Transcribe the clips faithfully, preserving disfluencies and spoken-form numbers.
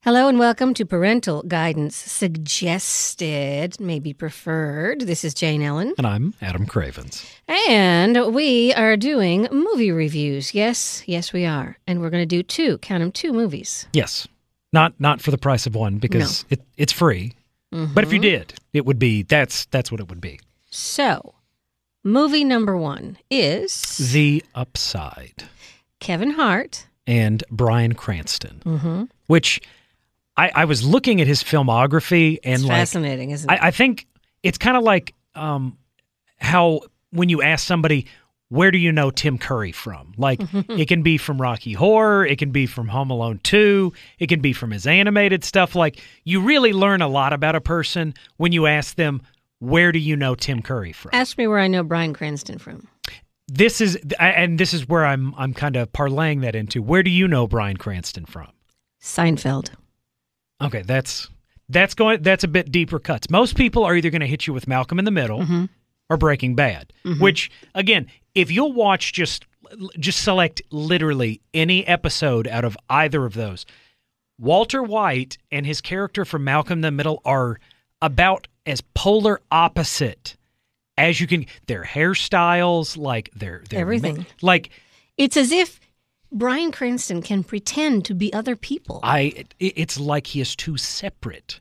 Hello and welcome to Parental Guidance Suggested, maybe preferred. This is Jane Ellen. And I'm Adam Cravens. And we are doing movie reviews. Yes, yes we are. And we're going to do two, count them, two movies. Yes. Not not for the price of one because no. it, it's free. Mm-hmm. But if you did, it would be, that's that's what it would be. So, movie number one is... The Upside. Kevin Hart. And Bryan Cranston. Mm-hmm. Which... I, I was looking at his filmography and it's like fascinating, isn't it? I, I think it's kind of like um, how when you ask somebody, where do you know Tim Curry from? Like it can be from Rocky Horror, it can be from Home Alone two, it can be from his animated stuff. Like you really learn a lot about a person when you ask them, where do you know Tim Curry from? Ask me where I know Bryan Cranston from. This is and this is where I'm I'm kind of parlaying that into. Where do you know Bryan Cranston from? Seinfeld. Okay, that's that's going. That's a bit deeper cuts. Most people are either going to hit you with Malcolm in the Middle mm-hmm. or Breaking Bad. Mm-hmm. Which, again, if you'll watch just just select literally any episode out of either of those, Walter White and his character from Malcolm in the Middle are about as polar opposite as you can. Their hairstyles, like their, their everything, ma- like it's as if Bryan Cranston can pretend to be other people. I. It's like he is two separate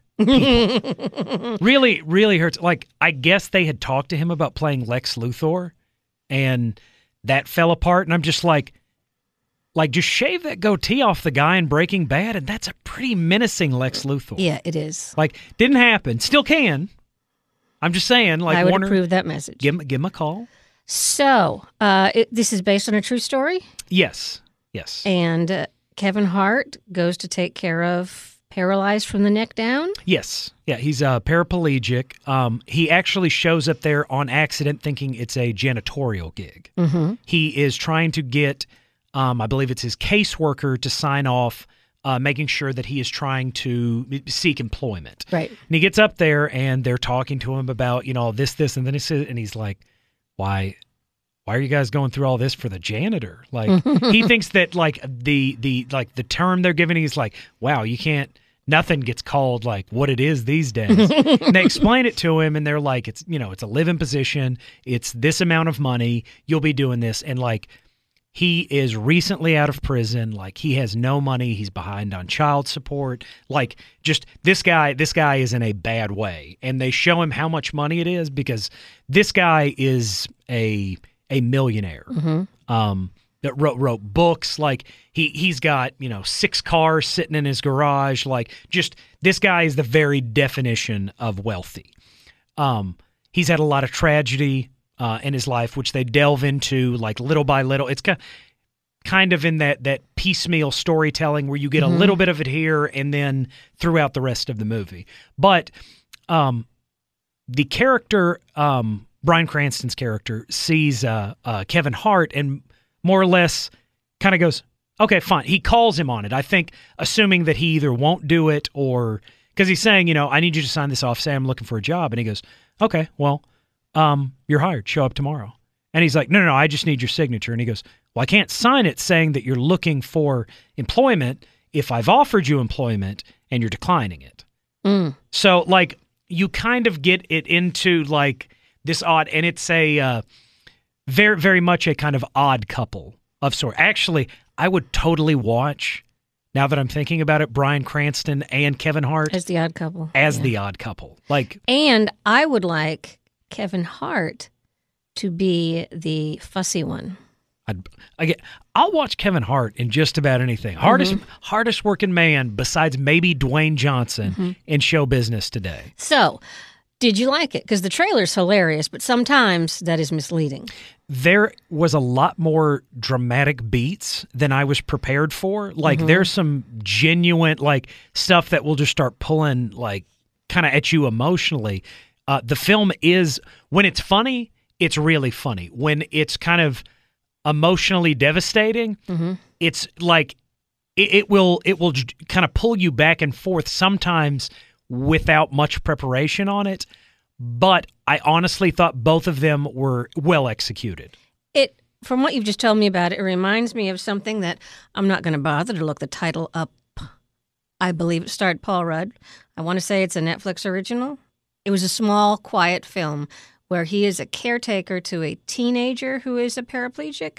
people. really, really hurts. Like, I guess they had talked to him about playing Lex Luthor, and that fell apart. And I'm just like, like, just shave that goatee off the guy in Breaking Bad, and that's a pretty menacing Lex Luthor. Yeah, it is. Like, didn't happen. Still can. I'm just saying, like, I would Warner, approve that message. Give him, give him a call. So, uh, it, this is based on a true story? Yes. Yes. And uh, Kevin Hart goes to take care of paralyzed from the neck down? Yes. Yeah, he's a paraplegic. Um, he actually shows up there on accident thinking it's a janitorial gig. Mm-hmm. He is trying to get, um, I believe it's his caseworker to sign off, uh, making sure that he is trying to seek employment. Right. And he gets up there and they're talking to him about, you know, this, this, and then he says, and he's like, why... Why are you guys going through all this for the janitor? Like he thinks that like the the like the term they're giving, he's like, wow, you can't. Nothing gets called like what it is these days. And they explain it to him, and they're like, it's you know, it's a live-in position. It's this amount of money. You'll be doing this, and like he is recently out of prison. Like he has no money. He's behind on child support. Like just this guy. This guy is in a bad way, and they show him how much money it is because this guy is a a millionaire mm-hmm. um, that wrote wrote books. Like he he's got you know six cars sitting in his garage. Like just this guy is the very definition of wealthy. Um, he's had a lot of tragedy uh, in his life, which they delve into like little by little. It's kind kind of in that that piecemeal storytelling where you get mm-hmm. a little bit of it here and then throughout the rest of the movie. But um, the character. Um, Bryan Cranston's character sees uh, uh, Kevin Hart and more or less kind of goes, okay, fine. He calls him on it, I think, assuming that he either won't do it or because he's saying, you know, I need you to sign this off. Say I'm looking for a job. And he goes, okay, well, um, you're hired. Show up tomorrow. And he's like, no, no, no, I just need your signature. And he goes, well, I can't sign it saying that you're looking for employment if I've offered you employment and you're declining it. Mm. So, like, you kind of get it into, like, this odd, and it's a uh, very, very much a kind of odd couple of sort. Actually, I would totally watch, now that I'm thinking about it, Bryan Cranston and Kevin Hart. As the odd couple. As yeah. the odd couple. Like, and I would like Kevin Hart to be the fussy one. I'd, I, I'll watch Kevin Hart in just about anything. Hardest, mm-hmm. hardest working man besides maybe Dwayne Johnson mm-hmm. in show business today. So... did you like it? Because the trailer's hilarious, but sometimes that is misleading. There was a lot more dramatic beats than I was prepared for. Like, mm-hmm. there's some genuine, like, stuff that will just start pulling, like, kind of at you emotionally. Uh, the film is, when it's funny, it's really funny. When it's kind of emotionally devastating, mm-hmm. it's like, it, it will, it will j- kind of pull you back and forth sometimes without much preparation on it, but I honestly thought both of them were well executed. It, from what you've just told me about it, it reminds me of something that I'm not going to bother to look the title up I believe it starred Paul Rudd. I want to say it's a Netflix original. It was a small, quiet film where he is a caretaker to a teenager who is a paraplegic.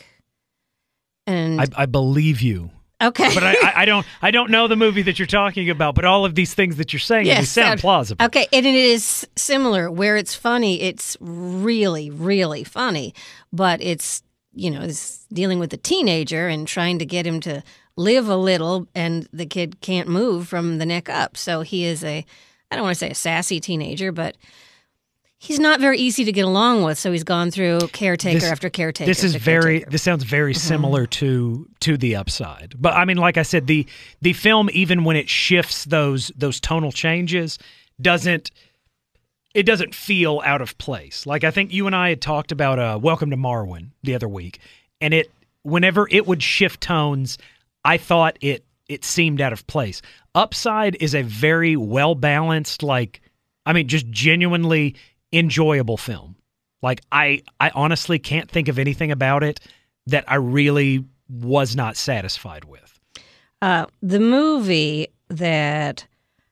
And I, I believe you. Okay. But I, I, I don't I don't know the movie that you're talking about, but all of these things that you're saying, Yes, they sound uh, plausible. Okay, and it is similar. Where it's funny, it's really, really funny. But it's, you know, it's dealing with a teenager and trying to get him to live a little, and the kid can't move from the neck up. So he is a, I don't want to say a sassy teenager, but he's not very easy to get along with. So he's gone through caretaker This- after caretaker. This is after very. caretaker. This sounds very Mm-hmm. similar to to The Upside. But I mean, like I said, the the film, even when it shifts those those tonal changes, doesn't it doesn't feel out of place. Like I think you and I had talked about uh, Welcome to Marwen the other week, and it whenever it would shift tones, I thought it it seemed out of place. Upside is a very well balanced, like I mean, just genuinely enjoyable film. Like I, I honestly can't think of anything about it that I really was not satisfied with. Uh, the movie that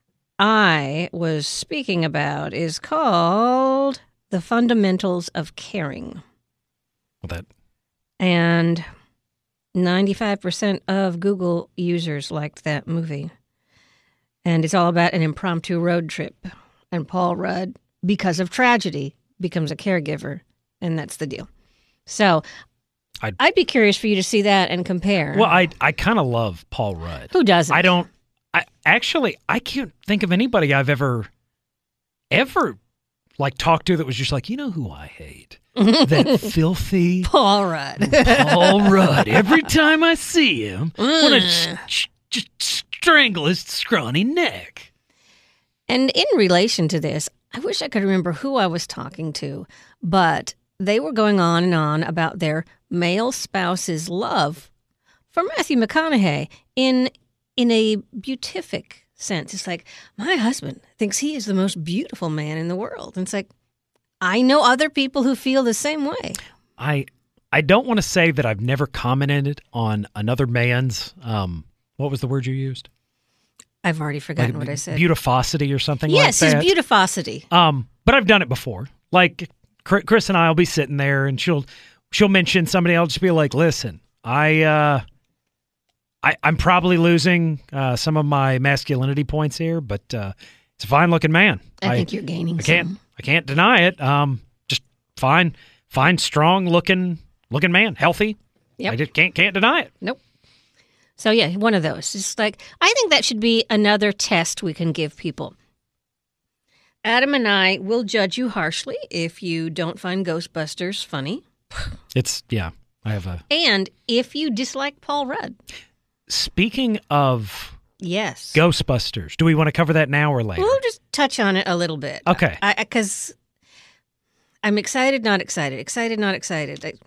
I was speaking about is called The Fundamentals of Caring. Well, that And ninety-five percent of Google users liked that movie. And it's all about an impromptu road trip. And Paul Rudd, because of tragedy, becomes a caregiver. And that's the deal. So I'd- I'd, be curious for you to see that and compare. well, I I kind of love Paul Rudd. Who doesn't? I don't. I actually I can't think of anybody I've ever ever like talked to that was just like, you know who I hate, that filthy Paul Rudd. Paul Rudd. Every time I see him, I want to just strangle his scrawny neck. And in relation to this, I wish I could remember who I was talking to, but they were going on and on about their male spouse's love for Matthew McConaughey in in a beatific sense. It's like, my husband thinks he is the most beautiful man in the world. And it's like, I know other people who feel the same way. I I don't want to say that I've never commented on another man's um what was the word you used? I've already forgotten Like what I said. Beautifosity or something Yes, like his that. beautifosity. Um, but I've done it before. Like Chr- Chris and I will be sitting there, and she'll she'll mention somebody. I'll just be like, "Listen, I uh, I I'm probably losing uh, some of my masculinity points here, but uh, it's a fine looking man. I, think you're gaining I can't some. I can't deny it. Um, just fine, fine, strong looking looking man, healthy. Yep. I just can't can't deny it. Nope. So yeah, one of those. Just like, I think that should be another test we can give people. Adam and I will judge you harshly if you don't find Ghostbusters funny, It's yeah. I have a. and if you dislike Paul Rudd. Speaking of Yes. Ghostbusters, do we want to cover that now or later? We'll just touch on it a little bit. Okay. Because I'm excited, not excited. Excited, not excited. I,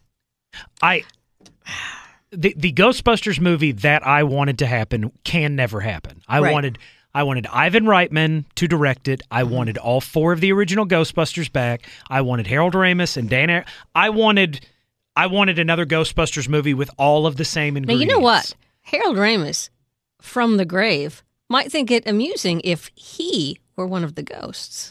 I the the Ghostbusters movie that I wanted to happen can never happen. I Right. wanted I wanted Ivan Reitman to direct it. I wanted all four of the original Ghostbusters back. I wanted Harold Ramis and Dan. Ar- I wanted I wanted another Ghostbusters movie with all of the same now, ingredients. you know what? Harold Ramis, from the grave, might think it amusing if he were one of the ghosts.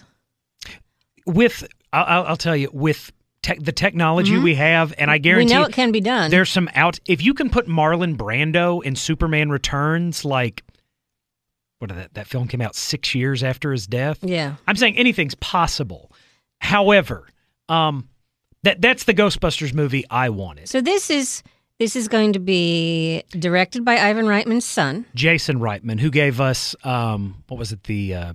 With I'll, I'll I'll tell you with tech the technology we have, and I guarantee we know it can be done. there's some out. If you can put Marlon Brando in Superman Returns, like what did that that film came out six years after his death. Yeah. I'm saying anything's possible. However, um, that that's the Ghostbusters movie I wanted. So this is this is going to be directed by Ivan Reitman's son. Jason Reitman, who gave us um, what was it? The uh,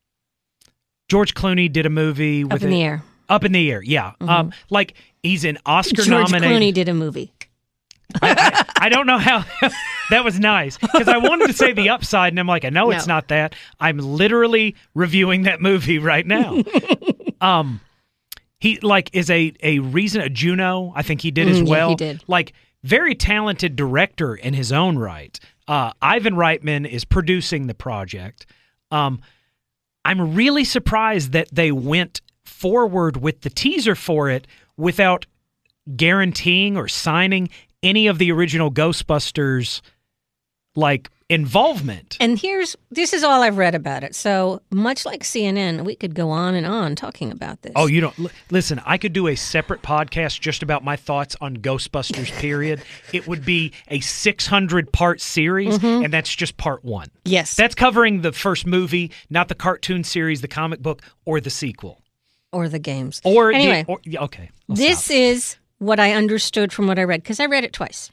George Clooney did a movie with Up in it- the air. Up in the air, yeah. Um, like he's an Oscar George nominated. Clooney did a movie. I, I, I don't know how that was nice because I wanted to say The Upside, and I'm like, I know it's No. not that. I'm literally reviewing that movie right now. um, he like is a a reason a Juno. I think he did as Mm, yeah, well. he did. Like very talented director in his own right. Uh, Ivan Reitman is producing the project. Um, I'm really surprised that they went forward with the teaser for it without guaranteeing or signing any of the original Ghostbusters like involvement. And here's this is all I've read about it. So much like C N N, we could go on and on talking about this. Oh, you don't l- listen. I could do a separate podcast just about my thoughts on Ghostbusters. Period. It would be a six hundred part series, Mm-hmm. and that's just part one. Yes. That's covering the first movie, not the cartoon series, the comic book, or the sequel, or the games. or the- anyway, or, yeah, okay. I'll this stop. is what I understood from what I read because I read it twice.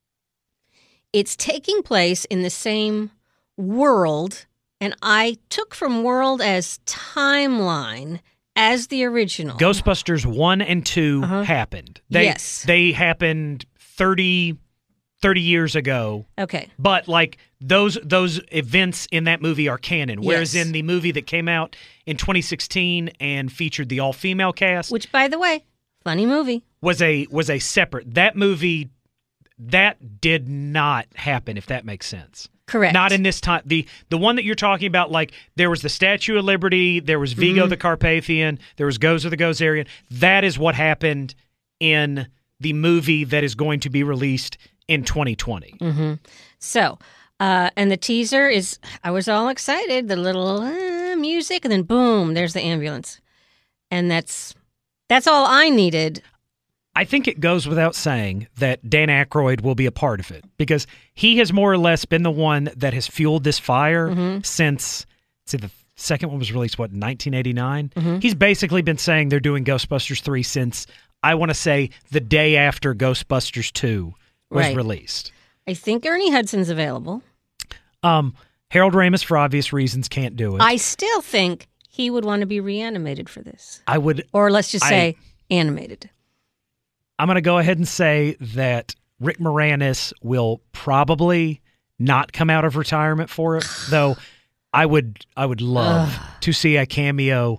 It's taking place in the same world, and I took from world as timeline as the original. Ghostbusters one and two Uh-huh. happened. They, Yes. They happened thirty, thirty years ago. Okay. But like those those events in that movie are canon. Whereas Yes. in the movie that came out in twenty sixteen and featured the all female cast Which, by the way, funny movie. was a was a separate that movie that did not happen, if that makes sense. Correct. Not in this time. The the one that you're talking about, like there was the Statue of Liberty, there was Vigo Mm-hmm. the Carpathian, there was Gozer the Gozerian. That is what happened in the movie that is going to be released in twenty twenty. Mm-hmm. So, uh, and the teaser is, I was all excited, the little uh, music, and then boom, there's the ambulance. And that's that's all I needed. I think it goes without saying that Dan Aykroyd will be a part of it because he has more or less been the one that has fueled this fire Mm-hmm. since, see, the second one was released, what, in nineteen eighty-nine? Mm-hmm. He's basically been saying they're doing Ghostbusters three since, I want to say, the day after Ghostbusters two was Right. released. I think Ernie Hudson's available. Um, Harold Ramis, for obvious reasons, can't do it. I still think he would want to be reanimated for this. I would, Or let's just I- say animated. I'm going to go ahead and say that Rick Moranis will probably not come out of retirement for it, though I would I would love Ugh. to see a cameo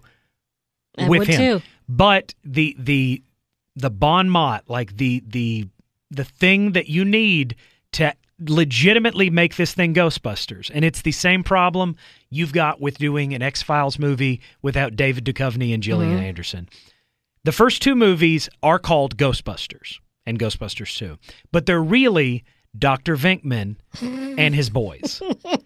I with would him. too. But the the the bon mot, like the the the thing that you need to legitimately make this thing Ghostbusters, and it's the same problem you've got with doing an X-Files movie without David Duchovny and Gillian Mhm. Anderson. The first two movies are called Ghostbusters and Ghostbusters two, but they're really Doctor Venkman and his boys.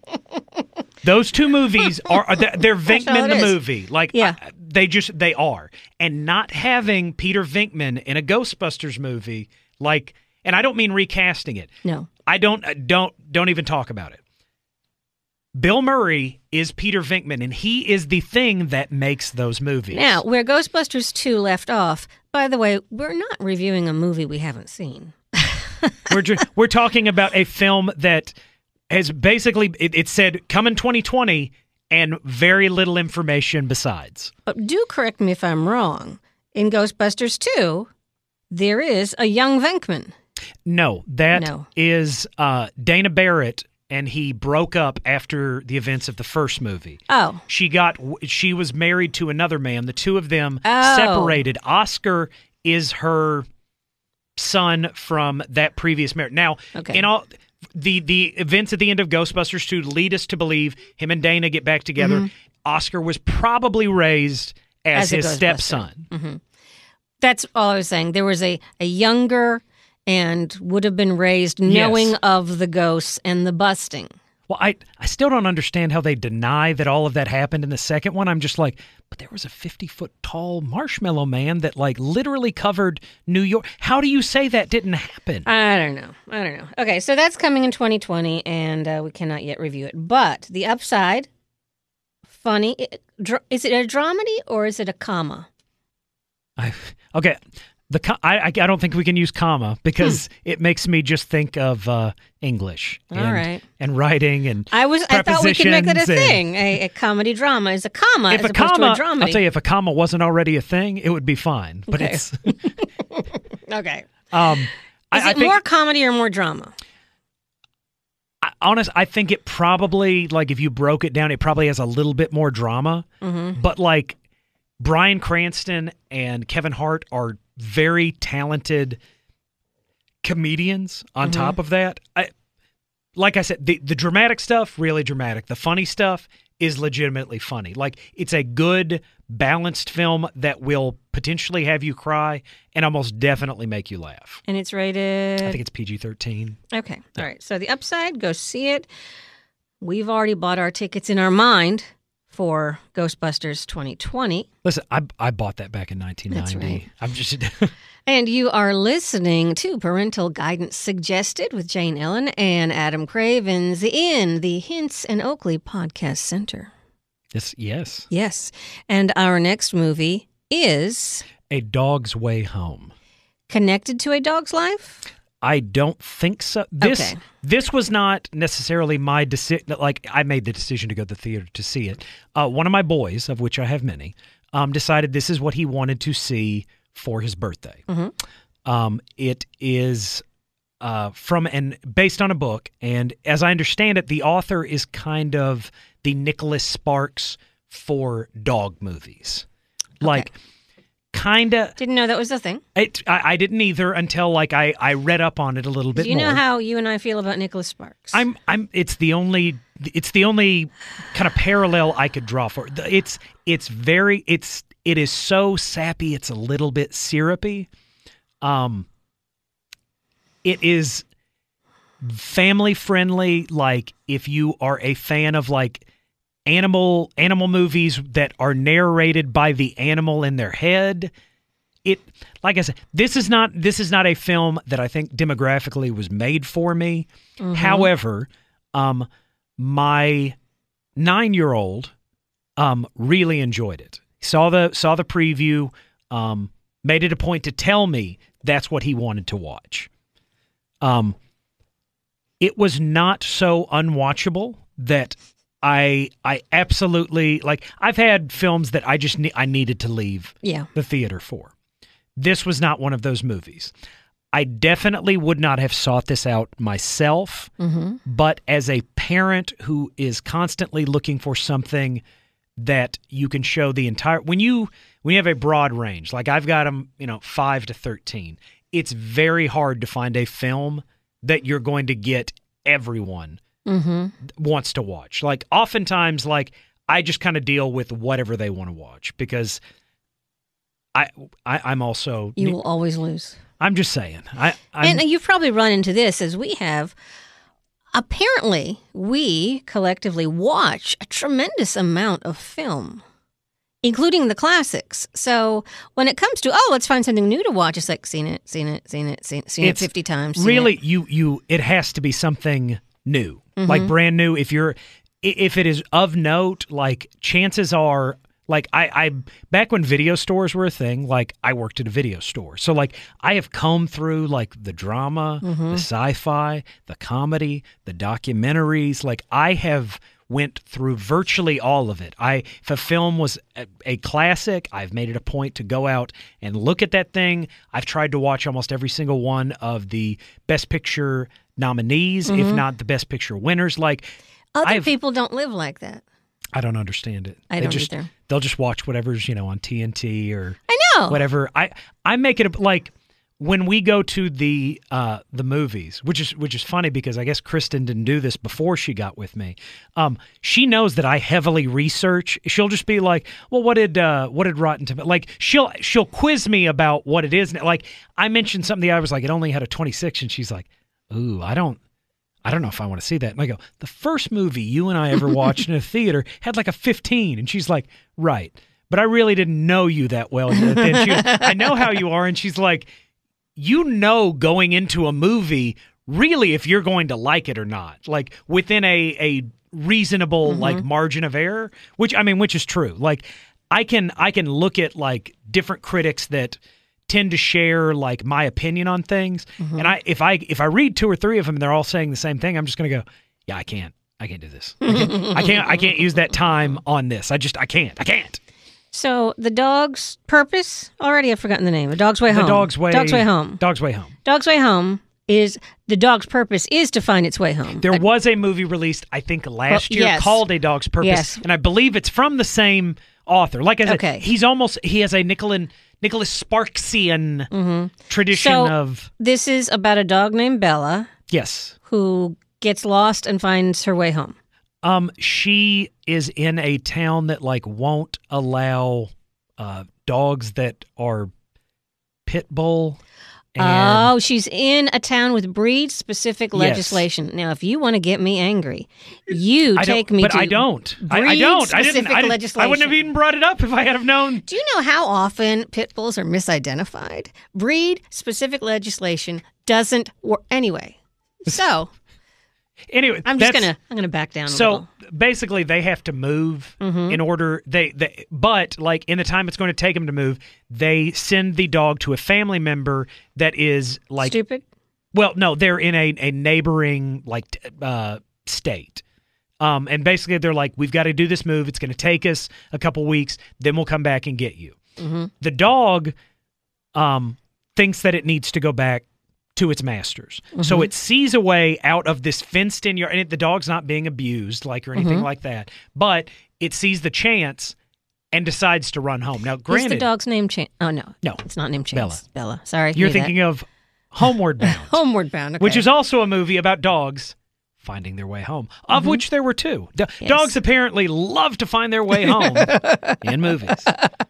Those two movies are are- they're, they're That's all Venkman it the is. movie. Like Yeah. I- they just they are. And not having Peter Venkman in a Ghostbusters movie, like, and I don't mean recasting it. No. I don't uh, don't don't even talk about it. Bill Murray is Peter Venkman, and he is the thing that makes those movies. Now, where Ghostbusters two left off, by the way, we're not reviewing a movie we haven't seen. we're ju- we're talking about a film that has basically it, it said come in twenty twenty and very little information besides. But do correct me if I'm wrong. In Ghostbusters two, there is a young Venkman. No, that No. is uh, Dana Barrett, and he broke up after the events of the first movie. Oh. She got she was married to another man. The two of them Oh. separated. Oscar is her son from that previous marriage. Now, Okay. in all the the events at the end of Ghostbusters two lead us to believe him and Dana get back together. Oscar was probably raised as, As a his Ghostbuster. stepson. That's all I was saying. There was a, a younger and would have been raised knowing Yes. of the ghosts and the busting. Well, I, I still don't understand how they deny that all of that happened in the second one. I'm just like, but there was a fifty-foot tall marshmallow man that, like, literally covered New York. How do you say that didn't happen? I don't know. I don't know. Okay, so that's coming in twenty twenty, and uh, we cannot yet review it. But the upside, funny, it, dr- is it a dramedy or is it a comma? I, okay, the co- I, I I don't think we can use comma because it makes me just think of uh, English All and, right. and writing and I was. I thought we could make that a prepositions and- thing. A, a comedy drama is a comma If as a opposed comma, to a dramedy. I'll tell you, if a comma wasn't already a thing, it would be fine. But Okay. it's Okay. um, Is I, I it think, more comedy or more drama? I, honest, I think it probably, like, if you broke it down, it probably has a little bit more drama. Mm-hmm. But, like, Bryan Cranston and Kevin Hart are very talented comedians on Mm-hmm. top of that. I, like I said, the, the dramatic stuff, really dramatic. The funny stuff is legitimately funny. Like, it's a good, balanced film that will potentially have you cry and almost definitely make you laugh. And it's rated? I think it's P G thirteen. Okay. All right. So the upside, go see it. We've already bought our tickets in our mind for Ghostbusters twenty twenty. Listen, I I bought that back in nineteen ninety. That's right. I'm just... And you are listening to Parental Guidance Suggested with Jane Ellen and Adam Cravens in the Hints and Oakley Podcast Center. Yes, yes. Yes. And our next movie is... A Dog's Way Home. Connected to A Dog's Life? I don't think so. This Okay. this was not necessarily my decision. Like, I made the decision to go to the theater to see it. Uh, one of my boys, of which I have many, um, decided this is what he wanted to see for his birthday. Mm-hmm. Um, it is uh, from and based on a book, and as I understand it, the author is kind of the Nicholas Sparks for dog movies, like. Kind of Didn't know that was a thing. It, I, I didn't either until like I, I read up on it a little bit Do you more. know how you and I feel about Nicholas Sparks? I'm I'm it's the only it's the only kind of parallel I could draw for it. It's it's very it's it is so sappy, it's a little bit syrupy. Um it is family friendly, like if you are a fan of like animal animal movies that are narrated by the animal in their head. It like I said, this is not this is not a film that I think demographically was made for me. Mm-hmm. However, um my nine-year-old um really enjoyed it. Saw the saw the preview, um made it a point to tell me that's what he wanted to watch. Um it was not so unwatchable that I I absolutely like I've had films that I just ne- I needed to leave yeah. the theater for. This was not one of those movies. I definitely would not have sought this out myself, Mm-hmm. but as a parent who is constantly looking for something that you can show the entire when you when you have a broad range, like I've got them, you know, five to thirteen, it's very hard to find a film that you're going to get everyone Mm-hmm. wants to watch. Like oftentimes, like I just kind of deal with whatever they want to watch because I, I I'm also You will always lose. I'm just saying. I I'm, And you've probably run into this as we have. Apparently, we collectively watch a tremendous amount of film, including the classics. So when it comes to, oh, let's find something new to watch, it's like seen it, seen it, seen it, seen, seen it It's fifty times. seen really it. you you it has to be something new, Mm-hmm. like brand new. If you're i- if it is of note, like chances are. Like I, I, back when video stores were a thing, like I worked at a video store. So like I have combed through like the drama, Mm-hmm. the sci-fi, the comedy, the documentaries. Like I have went through virtually all of it. I, if a film was a, a classic, I've made it a point to go out and look at that thing. I've tried to watch almost every single one of the Best Picture nominees, Mm-hmm. if not the Best Picture winners. Like Other I've- people don't live like that. I don't understand it. I They don't just, either. They'll just watch whatever's, you know, on T N T or I know. whatever. I I make it a, like when we go to the uh, the movies, which is which is funny because I guess Kristen didn't do this before she got with me. Um, she knows that I heavily research. She'll just be like, "Well, what did uh, what did Rotten Tomatoes?" Like she'll she'll quiz me about what it is. Like I mentioned something, I was like, it only had a twenty-six, and she's like, "Ooh, I don't." I don't know if I want to see that. And I go, the first movie you and I ever watched in a theater had like a fifteen. And she's like, right. But I really didn't know you that well. And then she goes, I know how you are. And she's like, you know going into a movie, really, if you're going to like it or not. Like within a, a reasonable Mm-hmm. like margin of error, which, I mean, which is true. Like I can I can look at like different critics that tend to share like my opinion on things, Mm-hmm. and I if I if I read two or three of them and they're all saying the same thing, I'm just gonna go, yeah, I can't, I can't do this. I can't, I can't, I can't use that time on this. I just, I can't, I can't. So the dog's purpose, already I've forgotten the name, A Dog's Way The Home. dog's way, Dog's Way Home. Dog's Way Home. Dog's Way Home is, the dog's purpose is to find its way home. There was a movie released, I think, last Well, year yes. called A Dog's Purpose, Yes. and I believe it's from the same author. Like I said, Okay. he's almost he has a Nicholas Nicholas Sparksian tradition So- of This is about a dog named Bella yes, who gets lost and finds her way home. Um, she is in a town that like won't allow uh, dogs that are pit bull. And oh, she's in a town with breed-specific legislation. Yes. Now, if you want to get me angry, you I take don't- me but to I don't. I, I don't. I didn't. breed-specific I, didn't legislation. I wouldn't have even brought it up if I had have known. Do you know how often pit bulls are misidentified? Breed-specific legislation doesn't work anyway. So Anyway, I'm just that's- gonna I'm gonna back down. A So little. basically, they have to move Mm-hmm. in order. They, they, but like in the time it's going to take them to move, they send the dog to a family member that is like Stupid. Well, no, they're in a, a neighboring like t- uh, state. Um, and basically, they're like, we've got to do this move. It's going to take us a couple weeks. Then we'll come back and get you. Mm-hmm. The dog um, thinks that it needs to go back to its masters. Mm-hmm. So it sees a way out of this fenced-in yard. And it, the dog's not being abused like or anything Mm-hmm. like that. But it sees the chance and decides to run home. Now, Is granted, the dog's name Chance? Oh no, No. it's not named Chance. Bella. Bella. Sorry, you're knew that. thinking of Homeward Bound. Homeward Bound, okay. Which is also a movie about dogs finding their way home, of which there were two. Do- Yes. Dogs apparently love to find their way home in movies.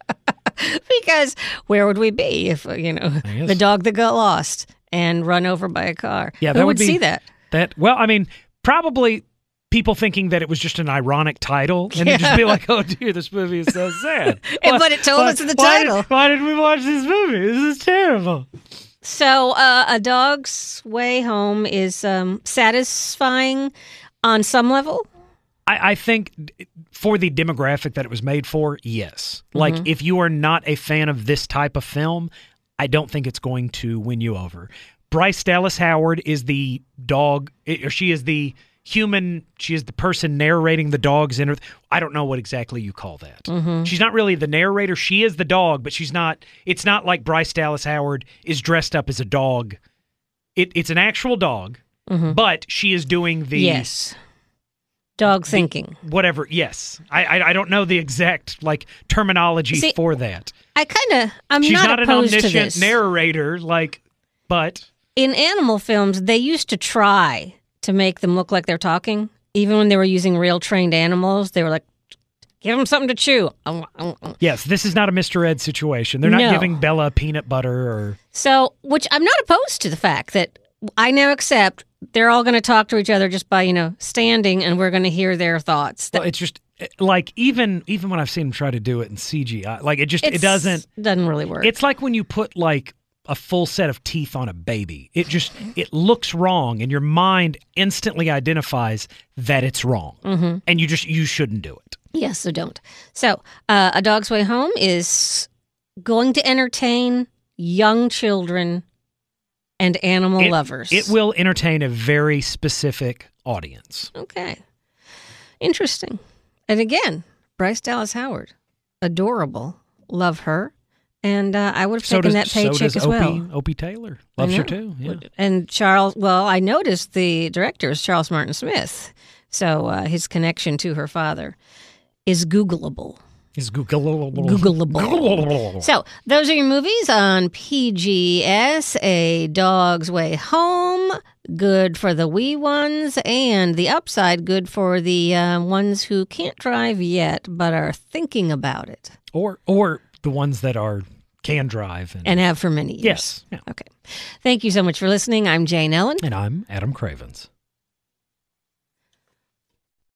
because where would we be if uh, you know guess. the dog that got lost and run over by a car? Yeah, Who that would would be- see that? That well, I mean, probably people thinking that it was just an ironic title, and they'd just be like, "Oh dear, this movie is so sad." And- Why- but it told why- us in the why title. Did, why did we watch this movie? This is terrible. So uh, a dog's way home is um, satisfying on some level. I, I think for the demographic that it was made for, yes. Like, Mm-hmm. if you are not a fan of this type of film, I don't think it's going to win you over. Bryce Dallas Howard is the dog, or she is the human, she is the person narrating the dog's inner. I don't know what exactly you call that. Mm-hmm. She's not really the narrator. She is the dog, but she's not, it's not like Bryce Dallas Howard is dressed up as a dog. It, it's an actual dog, Mm-hmm. but she is doing the. Yes. Dog thinking. Whatever, yes. I, I I don't know the exact like terminology See, for that. I kind of, I'm She's not, not, an opposed to omniscient this. narrator, like, but In animal films, they used to try to make them look like they're talking. Even when they were using real trained animals, they were like, give them something to chew. Um, um, um. yes, this is not a Mister Ed situation. They're not No. giving Bella peanut butter or So, which I'm not opposed to the fact that I now accept they're all going to talk to each other just by, you know, standing, and we're going to hear their thoughts. That well, it's just like even even when I've seen them try to do it in C G I, like it just it it's- doesn't. doesn't really work. It's like when you put like a full set of teeth on a baby. It just it looks wrong, and your mind instantly identifies that it's wrong, Mm-hmm. and you just you shouldn't do it. Yes, so don't. So, uh, A Dog's Way Home is going to entertain young children and animal It- lovers. It will entertain a very specific audience. Okay. Interesting. And again, Bryce Dallas Howard. Adorable. Love her. And uh, I would have So taken does, that paycheck so does as Opie, well. Opie Taylor I loves her know. too. Yeah. And Charles, well, I noticed the director is Charles Martin Smith. So uh, his connection to her father is Googleable. Is Googleable. Googleable. So those are your movies on P G S, A Dog's Way Home, good for the wee ones, and the upside, good for the uh, ones who can't drive yet but are thinking about it Or or the ones that are can drive. And, and have for many years. yes. Yeah. Okay. Thank you so much for listening. I'm Jane Ellen. And I'm Adam Cravens.